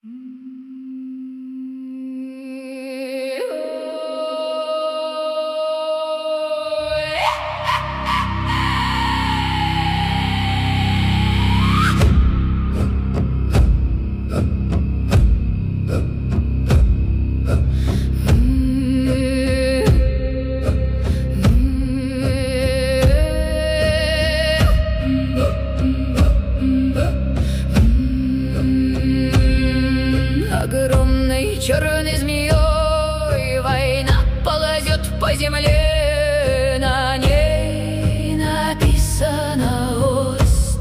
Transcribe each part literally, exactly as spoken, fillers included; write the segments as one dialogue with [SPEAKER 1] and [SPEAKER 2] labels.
[SPEAKER 1] Огромной черной змеей война ползет по земле, на ней написано «Ост».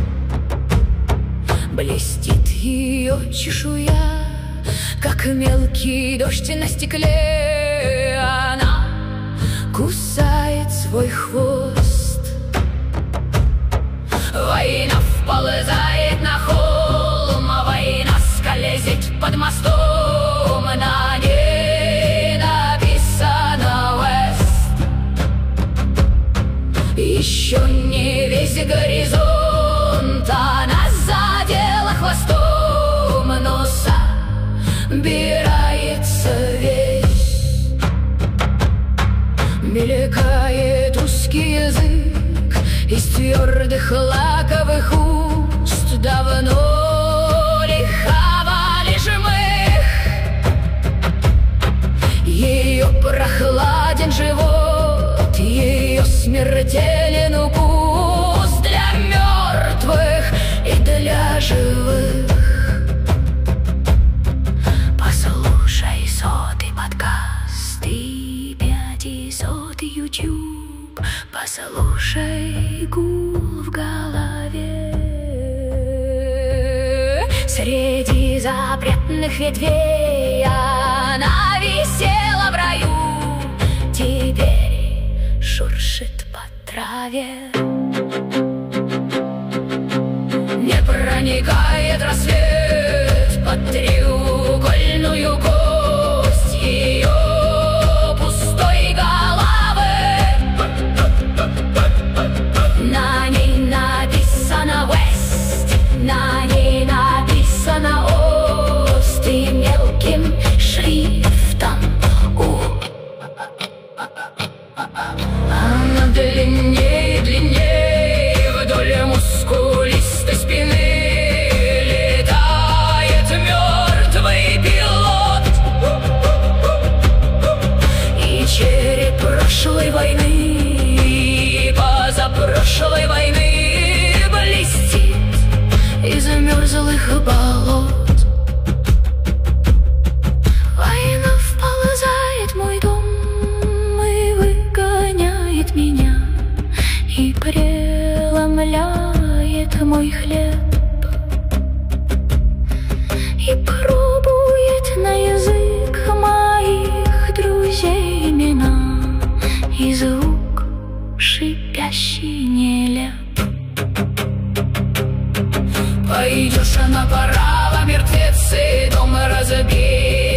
[SPEAKER 1] Блестит ее чешуя, как мелкий дождь на стекле. Она кусает свой хвост. Война вползает на холм, а война скользит под мостом, на ней написано «Вест». Еще не весь горизонт она задела хвостом, но собирается весь. Мелькает узкий язык из твердых лаковых уст. Давно лиховали жмых, ее прохладен живот, ее смертелен укус для мертвых и для живых. Послушай сотый подкаст и пятисотый YouTube, послушай гул в голове. Среди запретных ветвей она висела в раю, теперь шуршит по траве. Не проникает рассвет под треугольную кость ее пустой головы. На ней написано «Вест», на ней написано «Ост» и мелким шрифтом «У». Она длиннее и длиннее вдоль мускулистой спины летает мертвый пилот. И череп прошлой войны и позапрошлой войны блестит из мерзлых болот. Война вползает в мой дом и выгоняет меня, и преломляет мой хлеб, и пробует на язык моих друзей имена, и звук шипящий нелеп. Пойдешь направо, мертвецы, дом разбит.